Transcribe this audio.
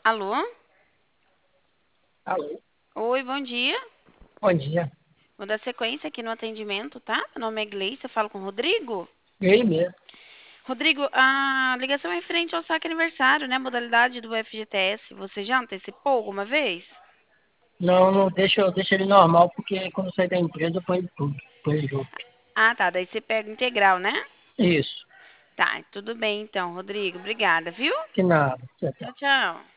Alô? Alô, Oi, bom dia. bom dia. Vou dar sequência aqui no atendimento, tá? Meu nome é Gleice, eu falo com o Rodrigo. Ele mesmo. Rodrigo, a ligação é referente ao saque aniversário, né? Modalidade do FGTS. Você já antecipou alguma vez? Não, não deixa ele normal, porque quando eu sair da empresa eu ponho tudo, põe junto. Ah, tá. Daí você pega integral, né? Isso, Tá, tudo bem então, Rodrigo. Obrigada, viu? que nada. Tchau, Tchau, tchau. tchau.